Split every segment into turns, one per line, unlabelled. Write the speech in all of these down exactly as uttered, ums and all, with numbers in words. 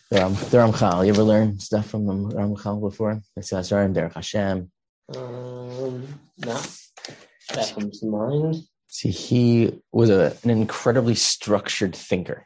The, Ram, the Ramchal. You ever learn stuff from the Ramchal before? It's Hashem, Derech Hashem.
Um, no, that comes to mind.
See, he was a, an incredibly structured thinker.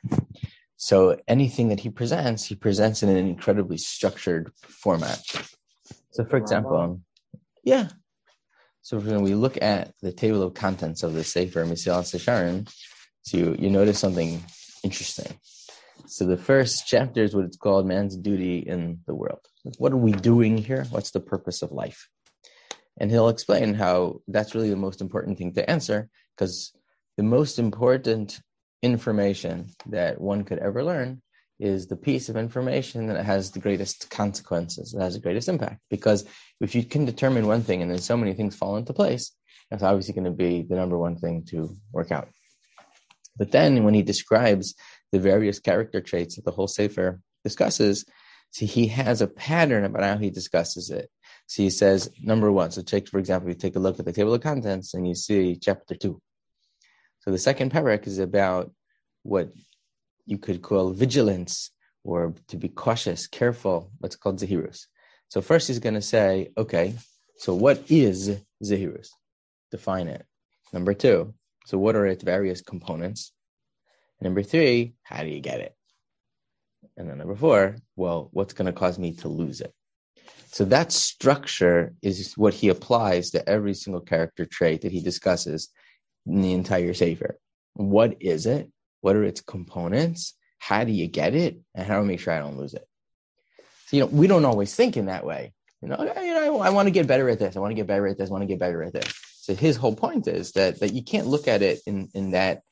So anything that he presents, he presents in an incredibly structured format. So, for example, yeah. So when we look at the table of contents of the Sefer Mesilas Yesharim, so you, you notice something interesting. So the first chapter is what it's called man's duty in the world. What are we doing here? What's the purpose of life? And he'll explain how that's really the most important thing to answer, because the most important information that one could ever learn is the piece of information that has the greatest consequences, that has the greatest impact. Because if you can determine one thing and then so many things fall into place, that's obviously going to be the number one thing to work out. But then when he describes the various character traits that the whole Sefer discusses, see, he has a pattern about how he discusses it. So he says, number one, so take, for example, you take a look at the table of contents and you see chapter two. So the second parak is about what you could call vigilance, or to be cautious, careful, what's called zehirus. So first he's going to say, okay, so what is zehirus? Define it. Number two, so what are its various components? And number three, how do you get it? And then number four, well, what's going to cause me to lose it? So that structure is what he applies to every single character trait that he discusses in the entire Sefer. What is it? What are its components? How do you get it? And how do I make sure I don't lose it? So, you know, we don't always think in that way. You know, you know, I, I want to get better at this. I want to get better at this. I want to get better at this. So his whole point is that that you can't look at it in, in that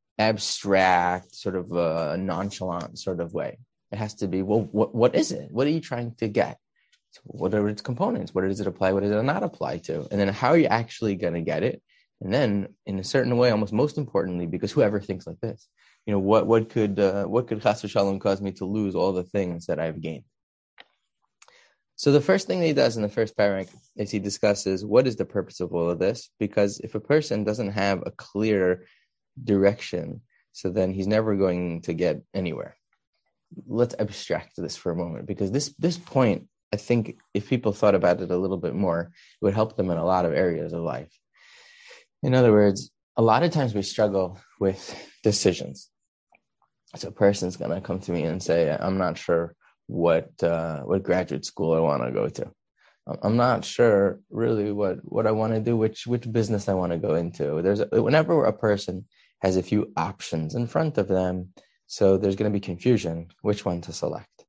abstract, sort of uh, nonchalant sort of way. It has to be, well, what what is it? What are you trying to get? So what are its components? What does it apply? What does it not apply to? And then how are you actually going to get it? And then, in a certain way, almost most importantly, because whoever thinks like this, you know, what what could uh, what could Chas v'Shalom cause me to lose all the things that I've gained? So the first thing that he does in the first parak is he discusses what is the purpose of all of this. Because if a person doesn't have a clear direction, so then he's never going to get anywhere. Let's abstract this for a moment, because this this point, I think, if people thought about it a little bit more, it would help them in a lot of areas of life. In other words, a lot of times we struggle with decisions. So a person's going to come to me and say, I'm not sure what uh, what graduate school I want to go to. I'm not sure really what, what I want to do, which which business I want to go into. There's a, whenever a person has a few options in front of them, so there's going to be confusion which one to select.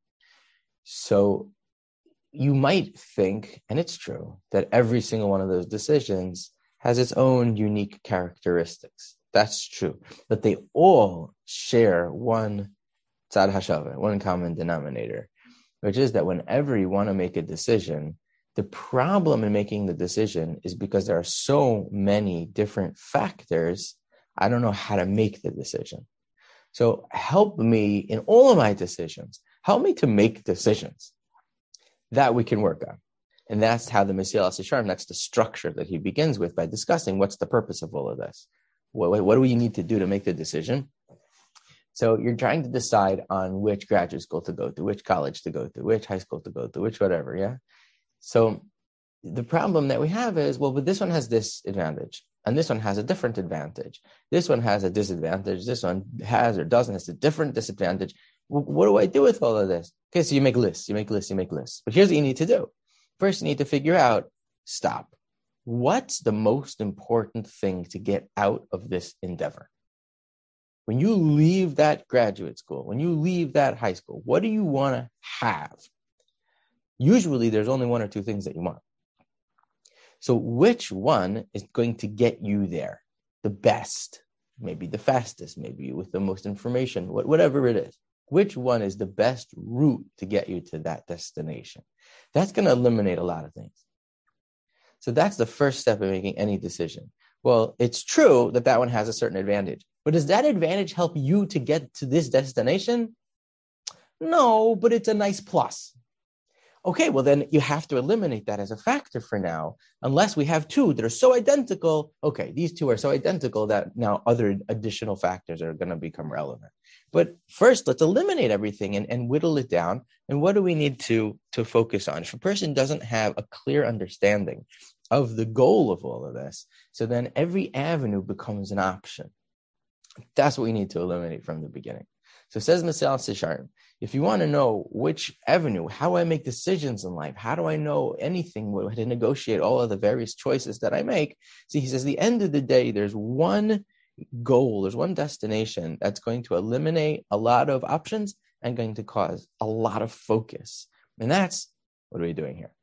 So you might think, and it's true, that every single one of those decisions has its own unique characteristics. That's true. But they all share one tzad hashava, one common denominator, which is that whenever you want to make a decision, the problem in making the decision is because there are so many different factors, I don't know how to make the decision. So help me in all of my decisions. Help me to make decisions that we can work on. And that's how the Mesilas Yesharim, that's the structure that he begins with by discussing what's the purpose of all of this. What, what do we need to do to make the decision? So you're trying to decide on which graduate school to go to, which college to go to, which high school to go to, which whatever, yeah? So the problem that we have is, well, but this one has this advantage, and this one has a different advantage. This one has a disadvantage. This one has or doesn't has a different disadvantage. Well, what do I do with all of this? Okay, so you make lists, you make lists, you make lists. But here's what you need to do. First, you need to figure out, stop. What's the most important thing to get out of this endeavor? When you leave that graduate school, when you leave that high school, what do you want to have? Usually, there's only one or two things that you want. So which one is going to get you there? The best, maybe the fastest, maybe with the most information, whatever it is. Which one is the best route to get you to that destination? That's going to eliminate a lot of things. So that's the first step in making any decision. Well, it's true that that one has a certain advantage, but does that advantage help you to get to this destination? No, but it's a nice plus. Okay, well then you have to eliminate that as a factor for now, unless we have two that are so identical. Okay, these two are so identical that now other additional factors are going to become relevant. But first, let's eliminate everything and, and whittle it down. And what do we need to, to focus on? If a person doesn't have a clear understanding of the goal of all of this, so then every avenue becomes an option. That's what we need to eliminate from the beginning. So says Mesilas Yesharim, if you want to know which avenue, how I make decisions in life, how do I know anything, how to negotiate all of the various choices that I make? See, he says, the end of the day, there's one goal, there's one destination that's going to eliminate a lot of options and going to cause a lot of focus. And that's, what are we doing here?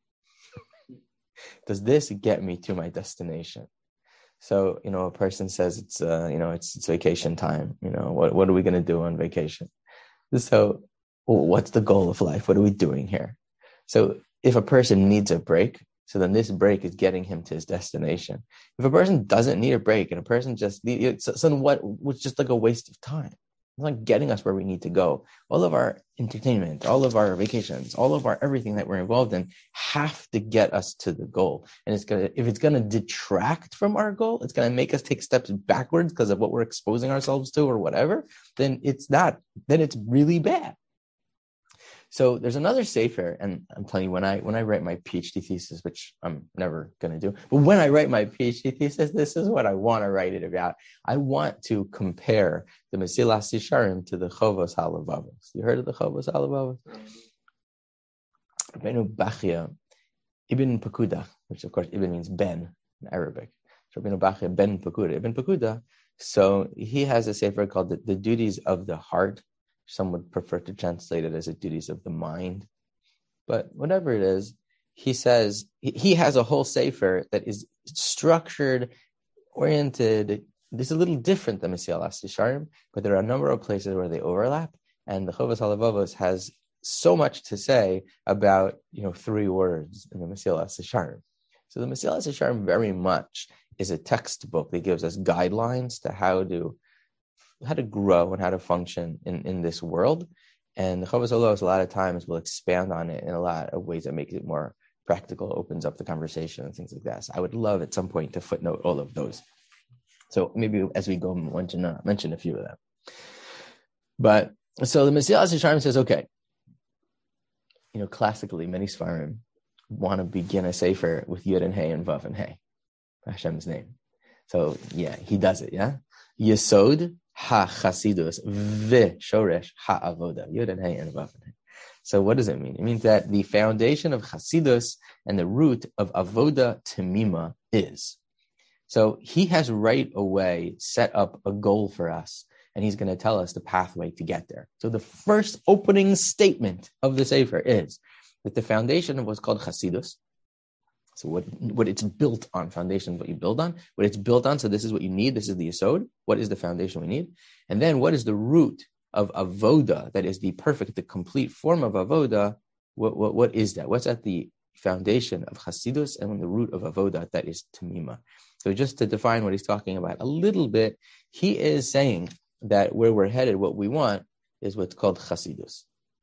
Does this get me to my destination? So, you know, a person says it's, uh, you know, it's, it's vacation time. You know, what, what are we going to do on vacation? So what's the goal of life? What are we doing here? So if a person needs a break, so then this break is getting him to his destination. If a person doesn't need a break and a person just needs, so then what, it's just like a waste of time. It's not getting us where we need to go. All of our entertainment, all of our vacations, all of our everything that we're involved in have to get us to the goal. And it's gonna, if it's gonna detract from our goal, it's gonna make us take steps backwards because of what we're exposing ourselves to or whatever, then it's not, then it's really bad. So there's another sefer, and I'm telling you, when I when I write my PhD thesis, which I'm never going to do, but when I write my PhD thesis, this is what I want to write it about. I want to compare the Mesilas Yesharim to the Chovos HaLevavos. You heard of the Chovos HaLevavos? Rabbeinu Bachya Ibn Pekuda, which of course Ibn means Ben in Arabic. So Rabbeinu Bachya Ben Pekuda, Ibn Pekuda. So he has a sefer called the, the Duties of the Heart. Some would prefer to translate it as the duties of the mind. But whatever it is, he says, he has a whole sefer that is structured, oriented. This is a little different than Mesilas Yesharim, but there are a number of places where they overlap. And the Chovos HaLevavos has so much to say about, you know, three words in the Mesilas Yesharim. So the Mesilas Yesharim very much is a textbook that gives us guidelines to how to how to grow and how to function in, in this world. And the Chovos HaLevavos a lot of times will expand on it in a lot of ways that make it more practical, opens up the conversation and things like that. So I would love at some point to footnote all of those. So maybe as we go, I want to mention a few of them. But so the Mesilas Yesharim says, okay, you know, classically, many Sfarim want to begin a sefer with Yud and Hey and Vav and Hey, Hashem's name. So yeah, he does it, yeah? Yesod ha-chasidus v'shoresh ha-avoda. Yud and Hey and Vav and Hey. So what does it mean? It means that the foundation of chasidus and the root of avoda temima is. So he has right away set up a goal for us, and he's going to tell us the pathway to get there. So the first opening statement of the Sefer is that the foundation of what's called chasidus, so what, what it's built on, foundation is what you build on, what it's built on, so this is what you need, this is the yesod, what is the foundation we need, and then what is the root of avoda, that is the perfect, the complete form of avoda, what, what, what is that? What's at the foundation of chasidus and the root of avoda, that is tamima. So just to define what he's talking about a little bit, he is saying that where we're headed, what we want, is what's called chasidus,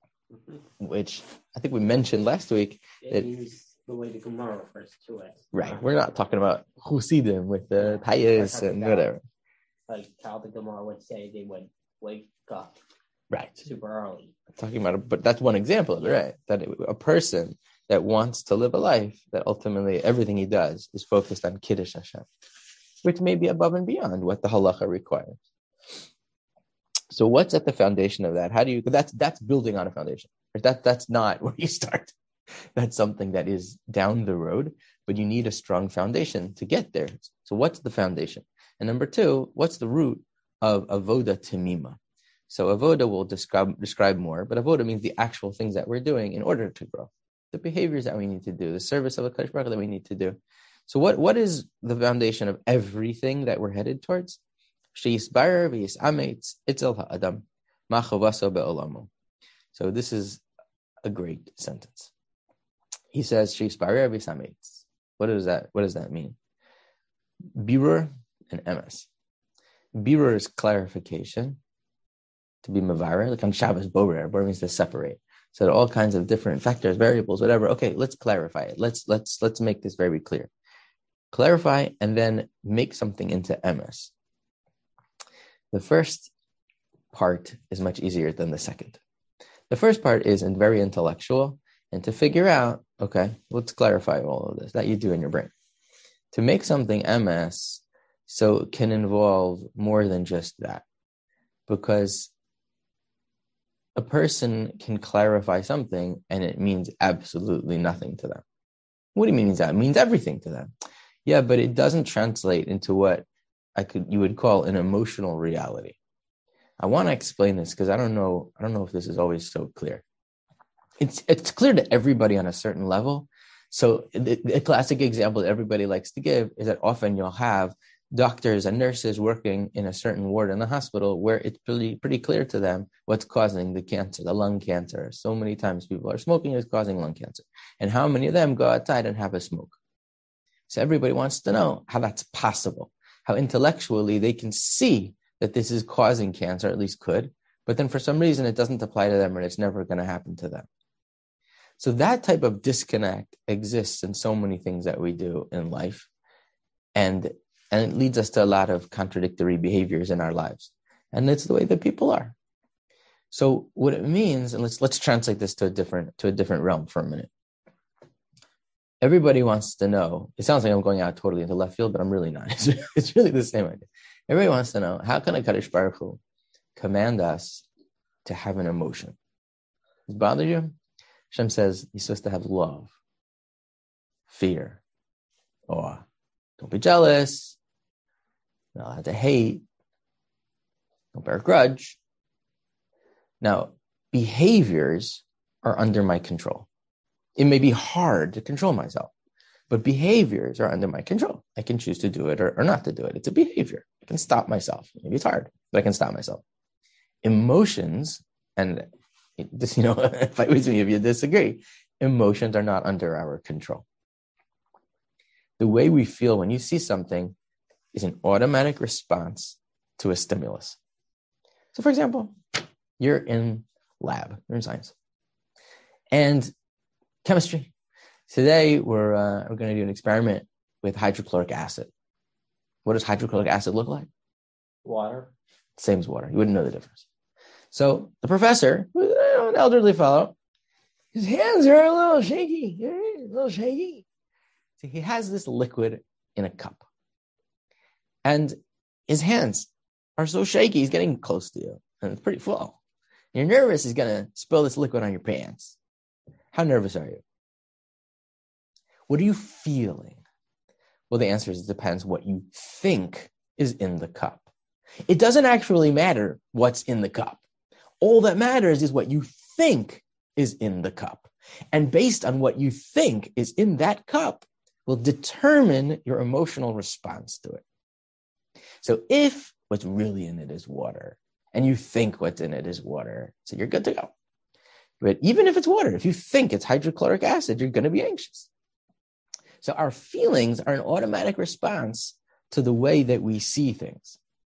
which I think we mentioned last week.
It means the way the Gemara refers to it.
Right. We're not talking about Chusidim with the Tayas and whatever.
Like how the Gemara would say they would wake up
right
super early. I'm
talking about it, but that's one example of it, right? That a person that wants to live a life that ultimately everything he does is focused on Kiddush Hashem, which may be above and beyond what the halacha requires. So what's at the foundation of that? How do you, that's, that's building on a foundation. That, that's not where you start. That's something that is down the road, but you need a strong foundation to get there. So what's the foundation? And number two, what's the root of avoda temima? So avoda will describe, describe more, but avoda means the actual things that we're doing in order to grow. The behaviors that we need to do, the service of a Kadosh Baruch Hu that we need to do. So what, what is the foundation of everything that we're headed towards? So this is a great sentence. He says, what does that, what does that mean? Birur and emes. Birur is clarification, to be mavareh, like on Shabbos, borer, borer means to separate. So there are all kinds of different factors, variables, whatever. Okay, let's clarify it. Let's let's let's make this very clear. Clarify and then make something into emes. The first part is much easier than the second. The first part is very intellectual, and to figure out, okay, let's clarify all of this that you do in your brain. To make something M S, so it can involve more than just that, because a person can clarify something and it means absolutely nothing to them. What do you mean means that? It means everything to them. Yeah, but it doesn't translate into what I could you would call an emotional reality. I want to explain this because I don't know, I don't know if this is always so clear. It's it's clear to everybody on a certain level. So the, the classic example that everybody likes to give is that often you'll have doctors and nurses working in a certain ward in the hospital where it's pretty pretty clear to them what's causing the cancer, the lung cancer. So many times people are smoking is causing lung cancer. And how many of them go outside and have a smoke? So everybody wants to know how that's possible, how intellectually they can see that this is causing cancer, at least could, but then for some reason it doesn't apply to them and it's never going to happen to them. So that type of disconnect exists in so many things that we do in life. And And it leads us to a lot of contradictory behaviors in our lives. And it's the way that people are. So what it means, and let's let's translate this to a different to a different realm for a minute. Everybody wants to know, it sounds like I'm going out totally into left field, but I'm really not. It's, it's really the same idea. Everybody wants to know, how can a Kadosh Baruch Hu command us to have an emotion? Does it bother you? Hashem says he's supposed to have love, fear, awe. Don't be jealous. Not allowed to hate. Don't bear a grudge. Now, behaviors are under my control. It may be hard to control myself, but behaviors are under my control. I can choose to do it or, or not to do it. It's a behavior. I can stop myself. Maybe it's hard, but I can stop myself. Emotions, and this, you know, fight with me if you disagree, emotions are not under our control. The way we feel when you see something is an automatic response to a stimulus. So, for example, you're in lab, you're in science, and chemistry. Today, we're uh, we're going to do an experiment with hydrochloric acid. What does hydrochloric acid look like?
Water.
Same as water. You wouldn't know the difference. So, the professor, who's an elderly fellow, his hands are a little shaky, a little shaky. So he has this liquid in a cup. And his hands are so shaky, he's getting close to you, and it's pretty full. You're nervous he's going to spill this liquid on your pants. How nervous are you? What are you feeling? Well, the answer is it depends what you think is in the cup. It doesn't actually matter what's in the cup. All that matters is what you think is in the cup. And based on what you think is in that cup will determine your emotional response to it. So if what's really in it is water, and you think what's in it is water, so you're good to go. But even if it's water, if you think it's hydrochloric acid, you're going to be anxious. So our feelings are an automatic response to the way that we see things.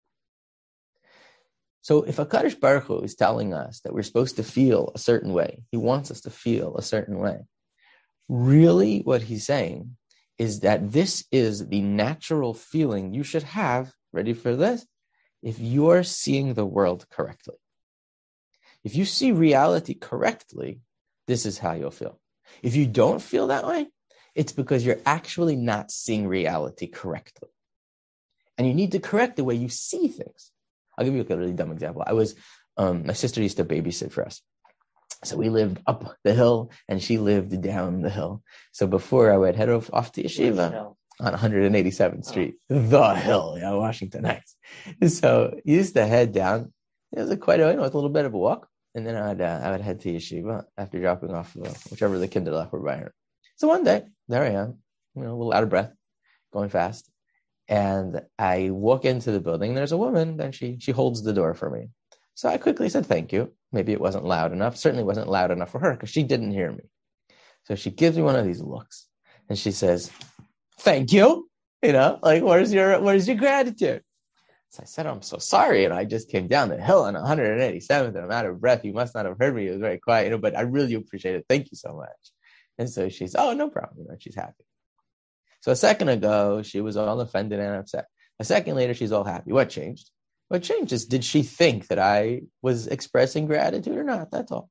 So if a Kadosh Baruch Hu is telling us that we're supposed to feel a certain way, he wants us to feel a certain way, really what he's saying is that this is the natural feeling you should have, ready for this, if you're seeing the world correctly. If you see reality correctly, this is how you'll feel. If you don't feel that way, it's because you're actually not seeing reality correctly. And you need to correct the way you see things. I'll give you a really dumb example. I was, um, my sister used to babysit for us. So we lived up the hill and she lived down the hill. So before I would head off, off to yeshiva on one hundred eighty-seventh Street, oh. the hill, yeah, Washington Heights. So you used to head down. It was a quite a, you know, a little bit of a walk. And then I'd, uh, I would head to yeshiva after dropping off uh, whichever the kinderlach were buying. So one day, there I am, you know, a little out of breath, going fast. And I walk into the building, and there's a woman, and she she holds the door for me. So I quickly said, thank you. Maybe it wasn't loud enough. Certainly wasn't loud enough for her because she didn't hear me. So she gives me one of these looks and she says, thank you. You know, like, where's your, where's your gratitude? So I said, I'm so sorry. And I just came down the hill on one hundred eighty-seventh and I'm out of breath. You must not have heard me. It was very quiet, you know, but I really appreciate it. Thank you so much. And so she's, oh, no problem. You know, she's happy. So a second ago, she was all offended and upset. A second later, she's all happy. What changed? What changes? Did she think that I was expressing gratitude or not? That's all.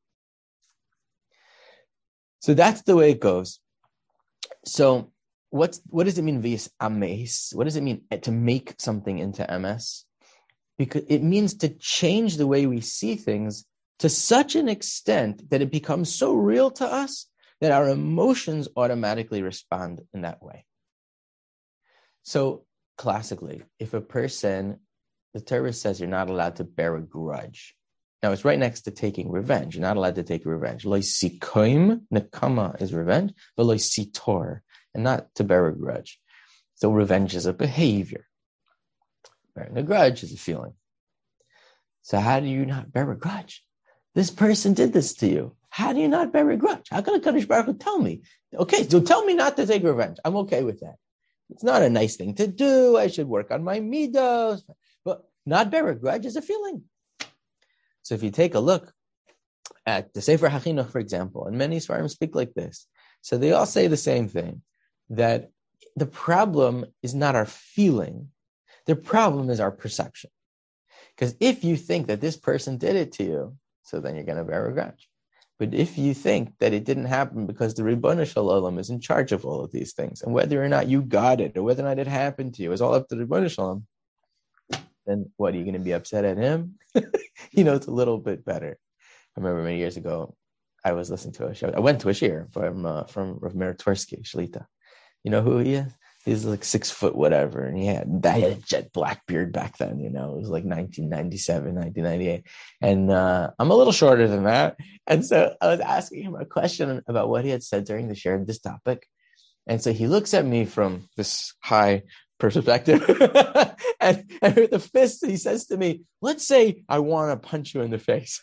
So that's the way it goes. So what's what does it mean, vis ames? What does it mean to make something into M S? Because it means to change the way we see things to such an extent that it becomes so real to us that our emotions automatically respond in that way. So classically, if a person, the Torah says you're not allowed to bear a grudge. Now it's right next to taking revenge. You're not allowed to take revenge. Lo sikoim, nekama is revenge, but lo sitor, and not to bear a grudge. So revenge is a behavior. Bearing a grudge is a feeling. So how do you not bear a grudge? This person did this to you. How do you not bear a grudge? How can a Kadosh Baruch Hu tell me? Okay, so tell me not to take revenge. I'm okay with that. It's not a nice thing to do. I should work on my midos. But not bear a grudge is a feeling. So if you take a look at the Sefer HaChinuch, for example, and many Sfarim speak like this. So they all say the same thing, that the problem is not our feeling. The problem is our perception. Because if you think that this person did it to you, so then you're going to bear a grudge. But if you think that it didn't happen because the Ribono Shel Olam is in charge of all of these things, and whether or not you got it, or whether or not it happened to you, is all up to the Ribono Shel Olam, then what, are you going to be upset at him? You know, it's a little bit better. I remember many years ago, I was listening to a show. I went to a shir from uh, from Rav Meir Twersky, Shlita. You know who he is? He's like six foot whatever, and he had that had a jet black beard back then. You know, it was like nineteen ninety-seven, nineteen ninety-eight, and uh, I'm a little shorter than that. And so I was asking him a question about what he had said during the shir of this topic, and so he looks at me from this high perspective, and, and with the fist he says to me, "Let's say I want to punch you in the face."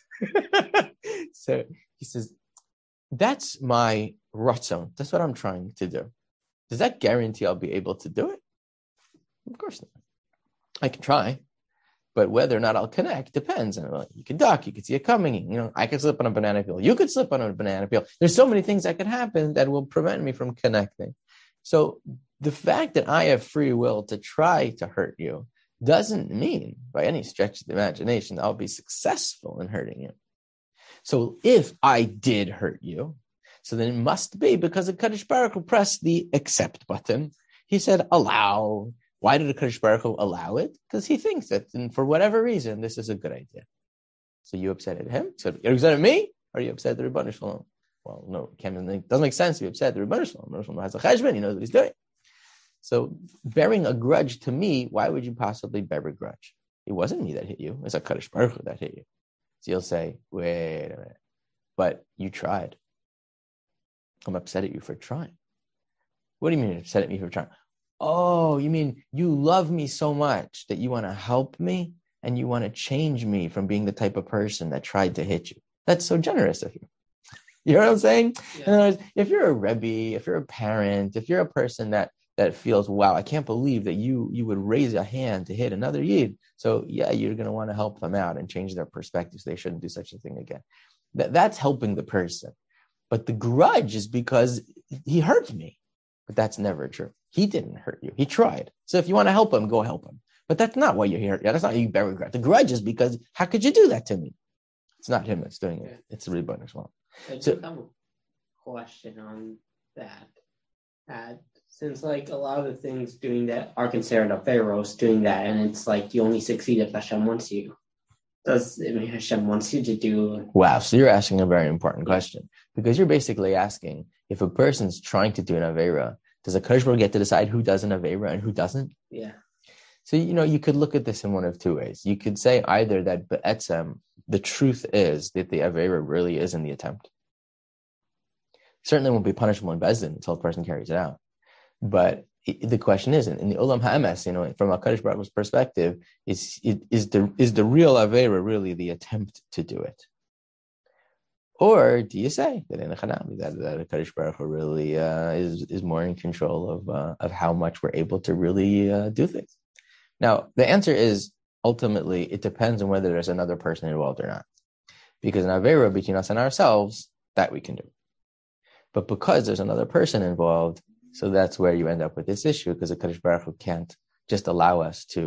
So he says, "That's my ratzon. That's what I'm trying to do. Does that guarantee I'll be able to do it? Of course not. I can try, but whether or not I'll connect depends. And well, you can duck, you can see it coming. You know, I could slip on a banana peel. You could slip on a banana peel. There's so many things that could happen that will prevent me from connecting. So the fact that I have free will to try to hurt you doesn't mean, by any stretch of the imagination, that I'll be successful in hurting you. So if I did hurt you, so then it must be because the Kadosh Baruch Hu pressed the accept button. He said, allow. Why did the Kadosh Baruch Hu allow it? Because he thinks that, and for whatever reason, this is a good idea. So you upset at him? So you're upset at me? Or are you upset at the Ribono Shel Olam? Well, no, it doesn't make sense to be upset at the Ribono Shel Olam. Ribono Shel Olam has a cheshbon, he knows what he's doing. So bearing a grudge to me, why would you possibly bear a grudge? It wasn't me that hit you. It's a Kadosh Baruch Hu that hit you. So you'll say, wait a minute. But you tried. I'm upset at you for trying. What do you mean you're upset at me for trying? Oh, you mean you love me so much that you want to help me and you want to change me from being the type of person that tried to hit you. That's so generous of you. You know what I'm saying? Yeah. In other words, if you're a Rebbe, if you're a parent, if you're a person that that feels, wow, I can't believe that you you would raise a hand to hit another Yid. So yeah, you're going to want to help them out and change their perspectives. They shouldn't do such a thing again. That, that's helping the person. But the grudge is because he hurt me. But that's never true. He didn't hurt you. He tried. So if you want to help him, go help him. But that's not why you're here. Yeah, that's not why you bear regret. The grudge is because, how could you do that to me? It's not him that's doing it. It's the Ribono Shel Olam.
I so, have a question on that. Uh, since like a lot of the things doing that are considered a pharaohs doing that, and it's like you only succeed if Hashem wants you. Does I mean Hashem wants you to do?
Wow, so you're asking a very important question, because you're basically asking, if a person's trying to do an Aveira, does a Kadosh Baruch Hu get to decide who does an Aveira and who doesn't?
Yeah.
So, you know, you could look at this in one of two ways. You could say either that Be'etzem, the truth is that the Aveira really is in the attempt. Certainly won't be punishable in Bezdin until the person carries it out. But the question is, in the Olam HaEmes, you know, from a Kadosh Baruch Hu's perspective, is, is the is the real Aveira really the attempt to do it? Or do you say that in the Chanami, that, that a Kadosh Baruch Hu really uh, is, is more in control of uh, of how much we're able to really uh, do things? Now, the answer is, ultimately, it depends on whether there's another person involved or not. Because an Aveira between us and ourselves, that we can do. But because there's another person involved, so that's where you end up with this issue, because the Kadosh Baruch Hu can't just allow us to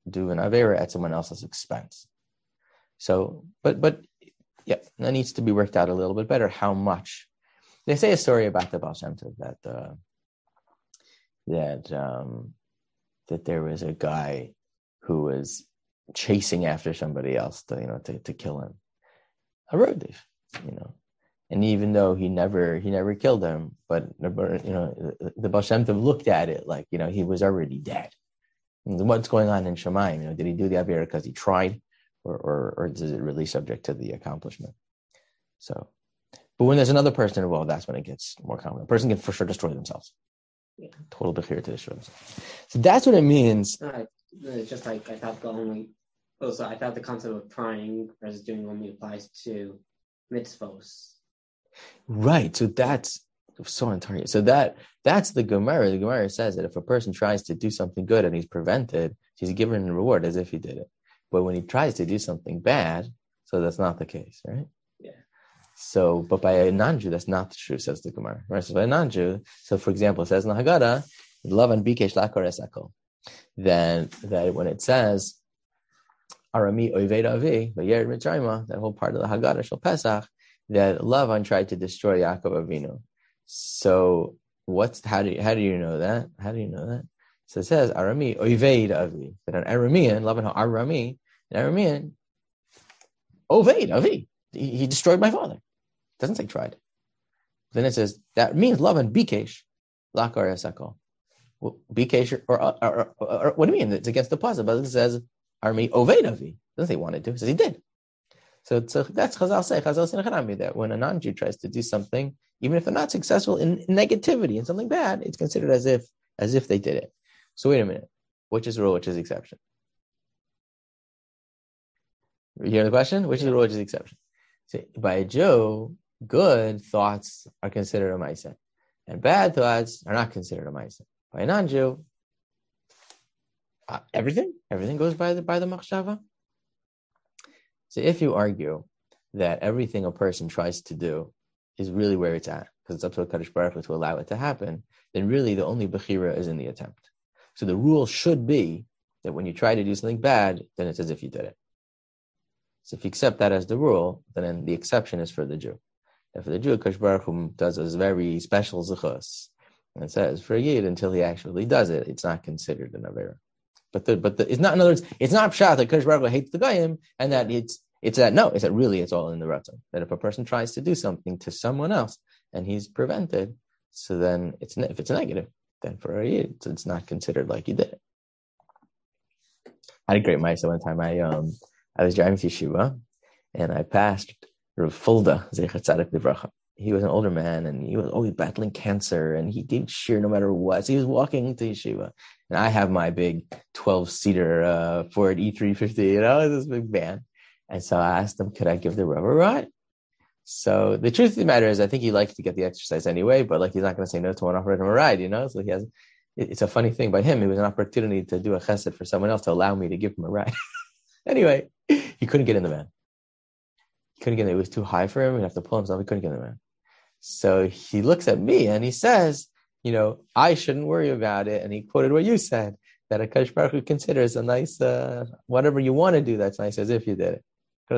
do an avera at someone else's expense. So, but but yeah, that needs to be worked out a little bit better. How much? They say a story about the Baal Shem Tov that uh, that um, that there was a guy who was chasing after somebody else to you know to, to kill him, a rodif, you know, and even though he never he never killed him, but you know the, the Baal Shem Tov looked at it like you know he was already dead. And what's going on in Shemaim? You know, did he do the avera because he tried? Or, or, or is it really subject to the accomplishment? So, but when there's another person involved, that's when it gets more common. A person can for sure destroy themselves. Yeah. Total bechir to destroy themselves. So that's what it means.
Uh, it's just like I thought the only, also I thought the concept of trying versus doing only applies to mitzvos.
Right. So that's so on target. So that that's the Gemara. The Gemara says that if a person tries to do something good and he's prevented, he's given a reward as if he did it. But when he tries to do something bad, so that's not the case, right?
Yeah.
So, but by a non-Jew, that's not true, says the Gemara. Right? So by a non-Jew, so for example, it says in the Haggadah, Lavan bikesh lakor es hakol. Then that when it says Arami oived avi v'yered mitzrayma, that whole part of the Haggadah shel Pesach, that Lavan tried to destroy Yaakov Avinu. So what's how do you, how do you know that? How do you know that? So it says Arami oived avi, that an Aramean, Lavan Arami. Aramean, Oved, Avi. He, he destroyed my father. It doesn't say tried. Then it says, that means Lavan Bikesh, Lakar Esakol. Well, Bikesh, or, or, or, or, or, what do you mean? It's against the positive, but it says, Armi Oved, Avi. It doesn't say he wanted to, it says he did. So, so that's Chazal say, Chazal say that when a non-Jew tries to do something, even if they're not successful in, in negativity and something bad, it's considered as if as if they did it. So wait a minute. Which is rule, which is exception? You hear the question? Which is the rule, which is the exception? So by a Jew, good thoughts are considered a ma'aseh, and bad thoughts are not considered a ma'aseh. By a non-Jew, uh, everything, everything goes by the by the machshava. So if you argue that everything a person tries to do is really where it's at, because it's up to HaKadosh Baruch Hu to allow it to happen, then really the only bechira is in the attempt. So the rule should be that when you try to do something bad, then it's as if you did it. So if you accept that as the rule, then the exception is for the Jew. And for the Jew, HaKadosh Baruch Hu does a very special zechus. And it says for a Yid, until he actually does it, it's not considered an avera. But the, but the, it's not, in other words, it's not pshat that HaKadosh Baruch Hu hates the goyim, and that it's it's that no, it's that really it's all in the ratzon. That if a person tries to do something to someone else and he's prevented, so then it's if it's a negative, then for a Yid, so it's not considered like you did it. I had a great ma'aseh one time. I um. I was driving to Yeshiva, and I passed Rav Fulda, Zecher Tzadik Livracha. He was an older man, and he was always battling cancer, and he did shear no matter what. So he was walking to Yeshiva, and I have my big twelve-seater uh, Ford E three fifty, you know, this big van. And so I asked him, could I give the Rav a ride? So the truth of the matter is, I think he likes to get the exercise anyway, but like he's not going to say no to one offering him a ride, you know? So he has, it's a funny thing by him. It was an opportunity to do a chesed for someone else to allow me to give him a ride. Anyway, he couldn't get in the van. He couldn't get in. It was too high for him. He'd have to pull himself. He couldn't get in the van. So he looks at me and he says, you know, I shouldn't worry about it. And he quoted what you said, that a HaKadosh Baruch Hu considers a nice, uh, whatever you want to do, that's nice, as if you did it.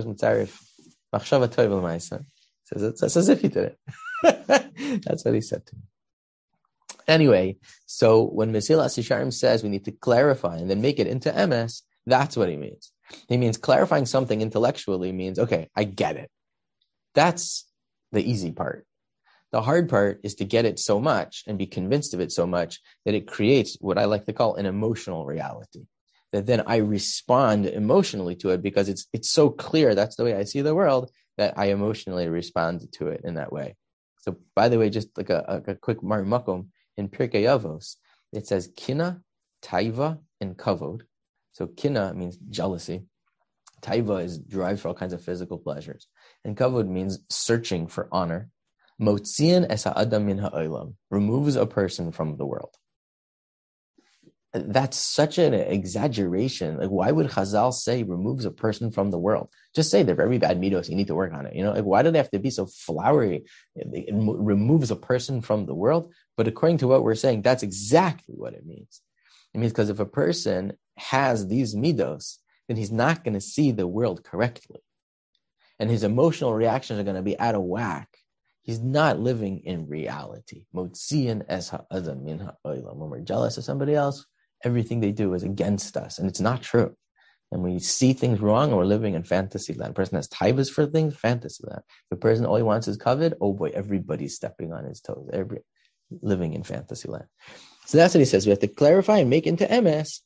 Says it's as if you did it. That's what he said to me. Anyway, so when Mesilas Yesharim says we need to clarify and then make it into M S, that's what he means. He means clarifying something intellectually means, okay, I get it. That's the easy part. The hard part is to get it so much and be convinced of it so much that it creates what I like to call an emotional reality. That then I respond emotionally to it because it's it's so clear, that's the way I see the world, that I emotionally respond to it in that way. So by the way, just like a, a, a quick marimakom, in Pirkei Avos, it says kina, taiva, and kavod. So kina means jealousy. Taiva is derived for all kinds of physical pleasures. And kavod means searching for honor. Motzian es ha'adam min ha'olam, removes a person from the world. That's such an exaggeration. Like, why would Chazal say removes a person from the world? Just say they're very bad midos, you need to work on it. You know, like, why do they have to be so flowery? It removes a person from the world. But according to what we're saying, that's exactly what it means. It means because if a person has these midos, then he's not going to see the world correctly. And his emotional reactions are going to be out of whack. He's not living in reality. Motzian es ha'adam min ha'olam. When we're jealous of somebody else, everything they do is against us, and it's not true. And we see things wrong, and we're living in fantasy land. A person has taibas for things, fantasy land. If a person all he wants is covet, oh boy, everybody's stepping on his toes. Every living in fantasy land. So that's what he says. We have to clarify and make into M S.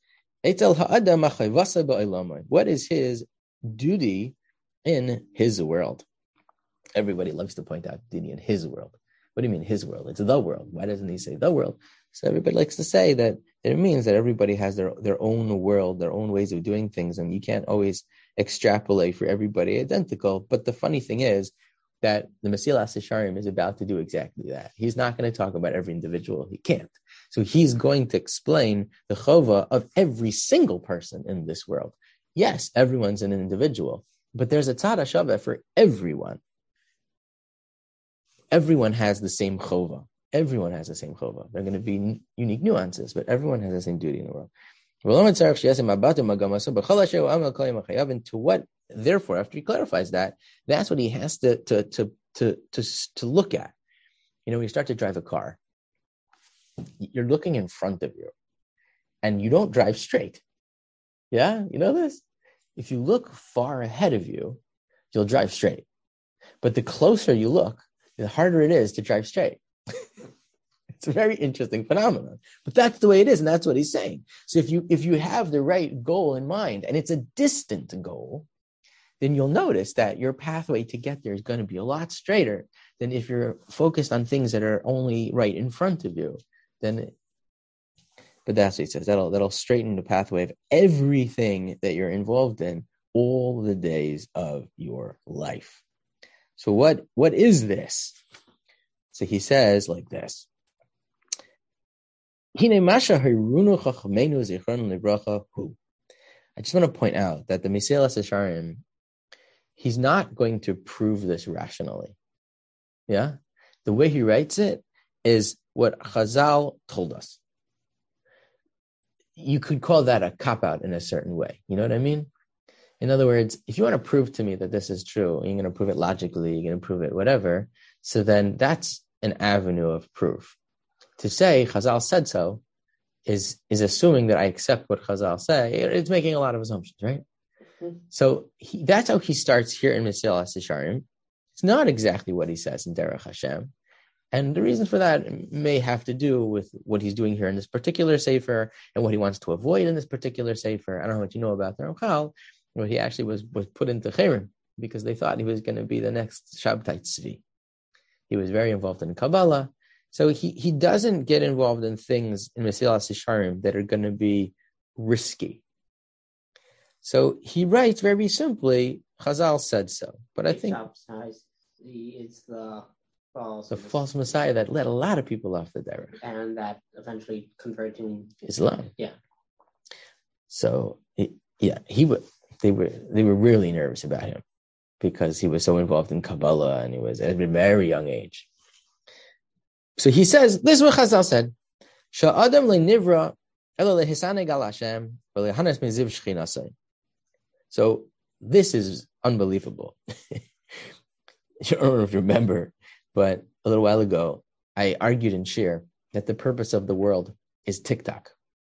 What is his duty in his world? Everybody loves to point out duty in his world. What do you mean his world? It's the world. Why doesn't he say the world? So everybody likes to say that it means that everybody has their, their own world, their own ways of doing things, and you can't always extrapolate for everybody identical. But the funny thing is that the Mesilas Yesharim is about to do exactly that. He's not going to talk about every individual. He can't. So he's going to explain the chova of every single person in this world. Yes, everyone's an individual, but there's a tzad hashava for everyone. Everyone has the same chova. Everyone has the same chova. There are going to be unique nuances, but everyone has the same duty in the world. And to what, therefore, after he clarifies that, that's what he has to, to, to, to, to, to look at. You know, when you start to drive a car, you're looking in front of you, and you don't drive straight. Yeah, you know this? If you look far ahead of you, you'll drive straight. But the closer you look, the harder it is to drive straight. It's a very interesting phenomenon, but that's the way it is, and that's what he's saying. So if you if you have the right goal in mind, and it's a distant goal, then you'll notice that your pathway to get there is going to be a lot straighter than if you're focused on things that are only right in front of you. Then, but that's what he says. That'll that'll straighten the pathway of everything that you're involved in all the days of your life. So what what is this? So he says like this. I just want to point out that the Mesilas Yesharim, he's not going to prove this rationally. Yeah? The way he writes it is what Chazal told us. You could call that a cop-out in a certain way. You know what I mean? In other words, if you want to prove to me that this is true, you're going to prove it logically, you're going to prove it whatever, so then that's an avenue of proof. To say Chazal said so is is assuming that I accept what Chazal say. It's making a lot of assumptions, right? Mm-hmm. So he, that's how he starts here in Mesilas Yesharim. It's not exactly what he says in Derech Hashem. And the reason for that may have to do with what he's doing here in this particular sefer and what he wants to avoid in this particular sefer. I don't know what you know about the Ramchal, but he actually was, was put into Cherem because they thought he was going to be the next Shabtai Tzvi. He was very involved in Kabbalah. So he, he doesn't get involved in things in Mesilas Yesharim that are going to be risky. So he writes very simply, Chazal said so. But I think
it's the false
the false Messiah that led a lot of people off the derech,
and that eventually converted to
Islam.
Yeah.
So it, yeah, he would. They were they were really nervous about him because he was so involved in Kabbalah and he was at a very young age. So he says, this is what Chazal said. Sha'adam le'nivra elo le'hisane gal Hashem v'le'hanes meziv shchinasei. So this is unbelievable. I don't know if you remember, but a little while ago, I argued in Shir that the purpose of the world is TikTok.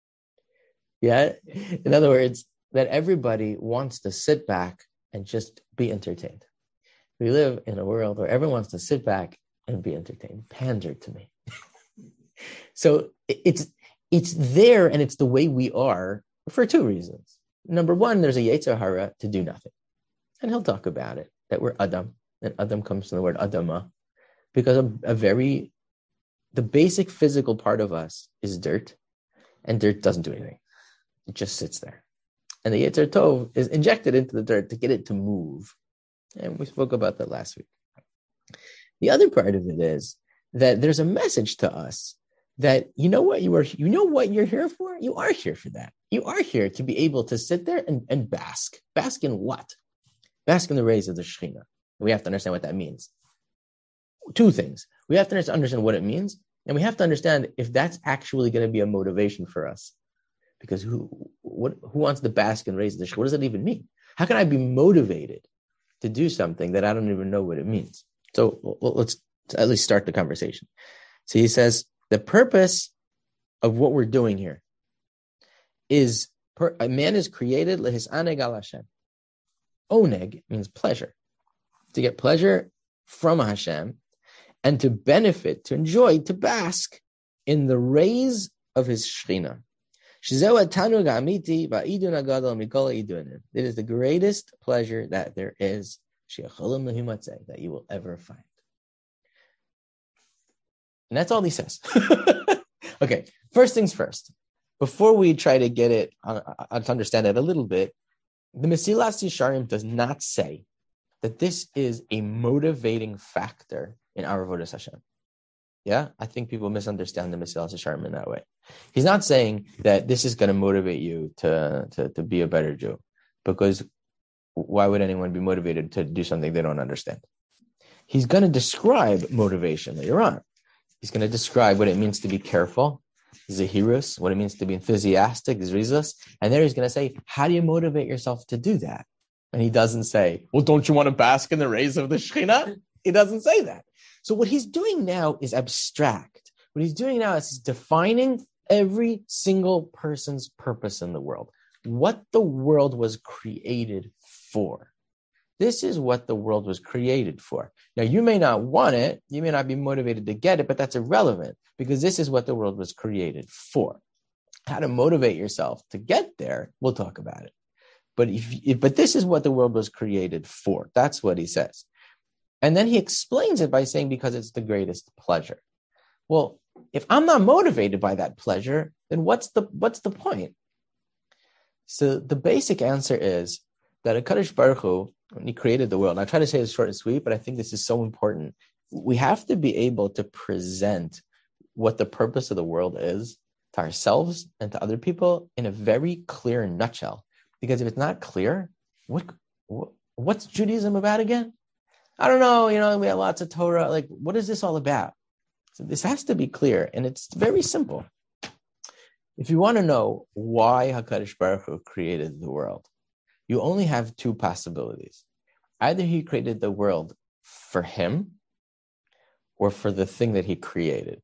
Yeah? In other words, that everybody wants to sit back and just be entertained. We live in a world where everyone wants to sit back and be entertained. Pander to me. So it's it's there, and it's the way we are for two reasons. Number one, there's a Yetzer Hara to do nothing. And he'll talk about it, that we're Adam. And Adam comes from the word Adama. Because a, a very, the basic physical part of us is dirt. And dirt doesn't do anything. It just sits there. And the Yetzer Tov is injected into the dirt to get it to move. And we spoke about that last week. The other part of it is that there's a message to us that you know what you are, you know what you're here for? You are here for that. You are here to be able to sit there and, and bask. Bask in what? Bask in the rays of the Shekhinah. We have to understand what that means. Two things. We have to understand what it means, and we have to understand if that's actually going to be a motivation for us. Because who what who wants to bask and raise the shechina? What does that even mean? How can I be motivated to do something that I don't even know what it means? So let's at least start the conversation. So he says, the purpose of what we're doing here is per, a man is created lehisaneg al Hashem. Oneg means pleasure. To get pleasure from Hashem and to benefit, to enjoy, to bask in the rays of his Shechina. It is the greatest pleasure that there is that you will ever find. And that's all he says. Okay, first things first. Before we try to get it, uh, uh, to understand it a little bit, the Mesilas Yesharim does not say that this is a motivating factor in our avodas Hashem. Yeah, I think people misunderstand the Mesilas Yesharim in that way. He's not saying that this is going to motivate you to, to, to be a better Jew, because why would anyone be motivated to do something they don't understand? He's going to describe motivation later on. He's going to describe what it means to be careful, zehirus, what it means to be enthusiastic, zrizos, and there he's going to say, how do you motivate yourself to do that? And he doesn't say, well, don't you want to bask in the rays of the Shekhinah? He doesn't say that. So what he's doing now is abstract. What he's doing now is he's defining every single person's purpose in the world, what the world was created for. This is what the world was created for. Now, you may not want it, you may not be motivated to get it, but that's irrelevant because this is what the world was created for. How to motivate yourself to get there, we'll talk about it. But if, if but this is what the world was created for. That's what he says. And then he explains it by saying, because it's the greatest pleasure. Well, if I'm not motivated by that pleasure, then what's the what's the point? So the basic answer is that HaKadosh Baruch Hu, when he created the world, and I try to say this short and sweet, but I think this is so important. We have to be able to present what the purpose of the world is to ourselves and to other people in a very clear nutshell. Because if it's not clear, what, what what's Judaism about again? I don't know, you know, we have lots of Torah. Like, what is this all about? So this has to be clear, and it's very simple. If you want to know why HaKadosh Baruch Hu created the world, you only have two possibilities. Either he created the world for him or for the thing that he created.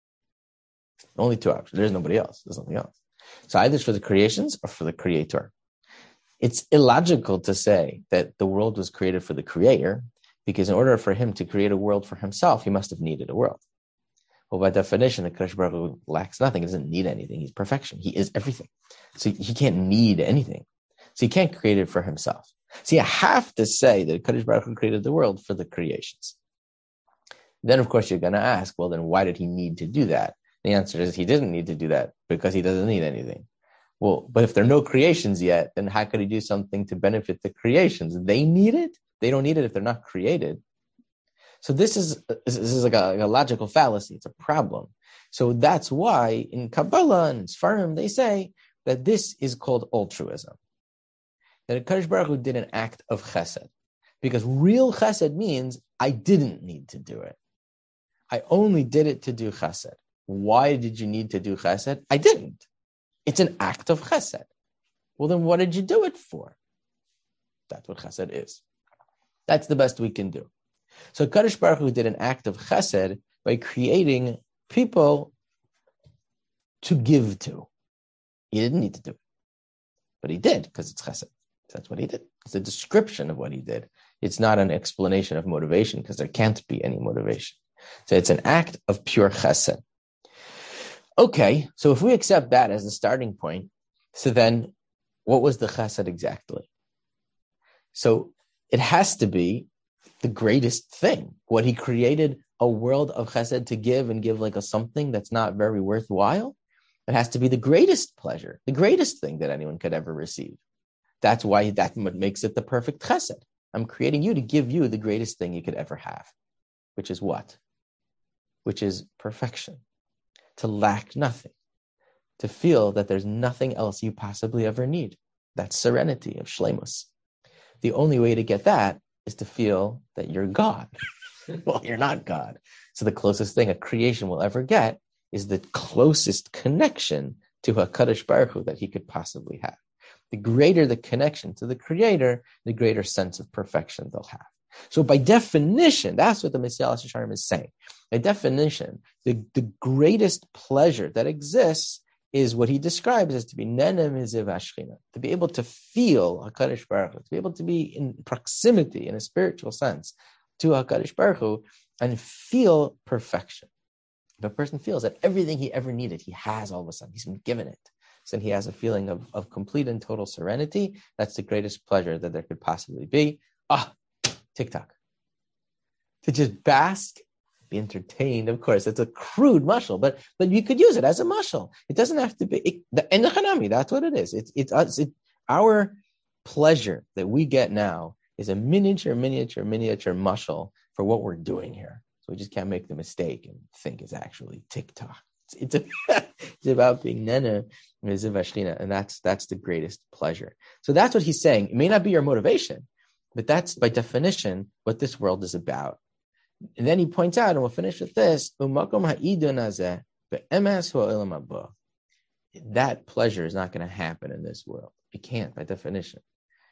Only two options. There's nobody else. There's nothing else. So either it's for the creations or for the creator. It's illogical to say that the world was created for the creator, because in order for him to create a world for himself, he must have needed a world. Well, by definition, the HaKadosh Baruch Hu lacks nothing. He doesn't need anything. He's perfection. He is everything. So he can't need anything. So he can't create it for himself. So you have to say that HaKadosh Baruch Hu created the world for the creations. Then, of course, you're going to ask, well, then why did he need to do that? The answer is he didn't need to do that because he doesn't need anything. Well, but if there are no creations yet, then how could he do something to benefit the creations? They need it. They don't need it if they're not created. So this is this is like a, a logical fallacy. It's a problem. So that's why in Kabbalah and Sfarim, they say that this is called altruism. That HaKadosh Baruch Hu did an act of chesed. Because real chesed means I didn't need to do it. I only did it to do chesed. Why did you need to do chesed? I didn't. It's an act of chesed. Well, then what did you do it for? That's what chesed is. That's the best we can do. So HaKadosh Baruch Hu did an act of chesed by creating people to give to. He didn't need to do it. But he did, because it's chesed. That's what he did. It's a description of what he did. It's not an explanation of motivation, because there can't be any motivation. So it's an act of pure chesed. Okay, so if we accept that as the starting point, so then what was the chesed exactly? So it has to be the greatest thing. What he created a world of chesed to give and give like a something that's not very worthwhile. It has to be the greatest pleasure, the greatest thing that anyone could ever receive. That's why that makes it the perfect chesed. I'm creating you to give you the greatest thing you could ever have, which is what? Which is perfection. To lack nothing. To feel that there's nothing else you possibly ever need. That's serenity of shleimus. The only way to get that is to feel that you're God. Well, you're not God. So the closest thing a creation will ever get is the closest connection to HaKadosh Baruch Hu that he could possibly have. The greater the connection to the Creator, the greater sense of perfection they'll have. So by definition, that's what the Messiah Yesharim is saying. By definition, the, the greatest pleasure that exists is what he describes as to be Nene Miziv Ashchina, to be able to feel HaKadosh Baruch Hu, to be able to be in proximity, in a spiritual sense, to HaKadosh Baruch Hu, and feel perfection. If a person feels that everything he ever needed, he has all of a sudden, he's been given it. So he has a feeling of, of complete and total serenity. That's the greatest pleasure that there could possibly be. Ah, TikTok. To just bask, be entertained, of course. It's a crude mashal, but but you could use it as a mashal. It doesn't have to be, it, the, and the Hanami, that's what it is. It's it's us. It, our pleasure that we get now is a miniature, miniature, miniature mashal for what we're doing here. So we just can't make the mistake and think it's actually TikTok. It's, it's, a, it's about being Nene Miziv Ashchina, and that's that's the greatest pleasure. So that's what he's saying. It may not be your motivation, but that's by definition what this world is about. And then he points out, and we'll finish with this: that pleasure is not going to happen in this world. It can't, by definition.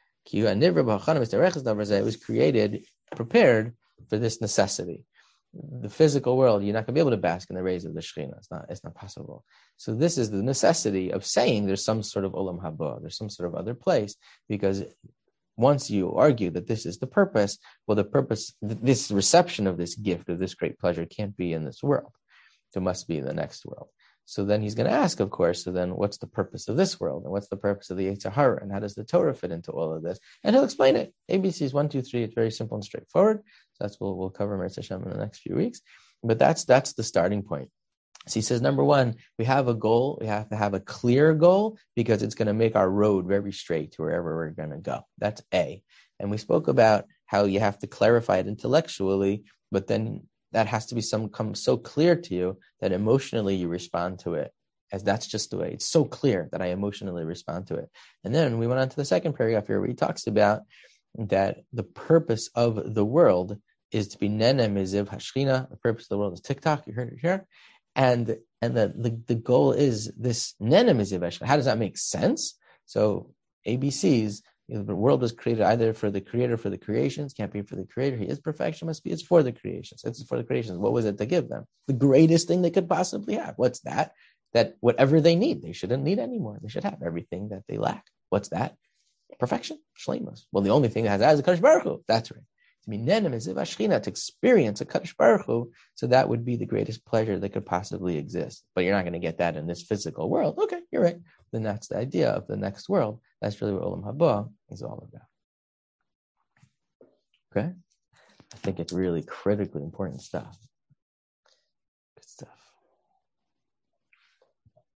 It was created, prepared for this necessity. The physical world, you're not going to be able to bask in the rays of the Shekhinah. It's not, it's not possible. So this is the necessity of saying there's some sort of Olam Haba, there's some sort of other place, because once you argue that this is the purpose, well, the purpose, this reception of this gift, of this great pleasure, can't be in this world. It must be in the next world. So then he's going to ask, of course, so then what's the purpose of this world? And what's the purpose of the Yetzer Hara? And how does the Torah fit into all of this? And he'll explain it. A B Cs one, two, three, it's very simple and straightforward. So that's what we'll cover Meretz Hashem in the next few weeks. But that's that's the starting point. So he says, number one, we have a goal. We have to have a clear goal because it's going to make our road very straight to wherever we're going to go. That's A. And we spoke about how you have to clarify it intellectually, but then that has to be some come so clear to you that emotionally you respond to it, as that's just the way. It's so clear that I emotionally respond to it. And then we went on to the second paragraph here where he talks about that the purpose of the world is to be Nene Miziv Hashchina. The purpose of the world is TikTok. You heard it here. And and the, the, the goal is this Nene Miziv Hashchina. How does that make sense? So A B Cs, you know, the world was created either for the creator, for the creations. Can't be for the creator. He is perfection. Must be. It's for the creations. It's for the creations. What was it to give them? The greatest thing they could possibly have. What's that? That whatever they need, they shouldn't need anymore. They should have everything that they lack. What's that? Perfection. Shleimus. Well, the only thing that has that is a Kadosh Baruch Hu. That's right. To be Nene Miziv Hashchina, to experience a Kadosh Baruch Hu, so that would be the greatest pleasure that could possibly exist. But you're not going to get that in this physical world. Okay, you're right. Then that's the idea of the next world. That's really what Olam Haba is all about. Okay? I think it's really critically important stuff. Good stuff.